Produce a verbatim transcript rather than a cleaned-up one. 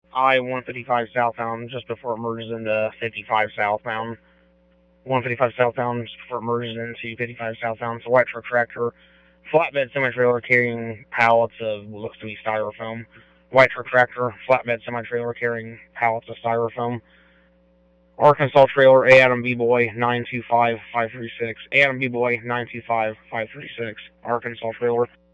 I one fifty-five southbound just before it merges into fifty-five southbound. one fifty-five southbound just before it merges into fifty-five southbound. It's a white truck tractor. Flatbed semi-trailer carrying pallets of what looks to be styrofoam. White truck tractor, flatbed semi-trailer carrying pallets of styrofoam. Arkansas trailer, A Adam B-Boy, nine two five five three six. A Adam B-Boy, nine two five five three six. Arkansas trailer.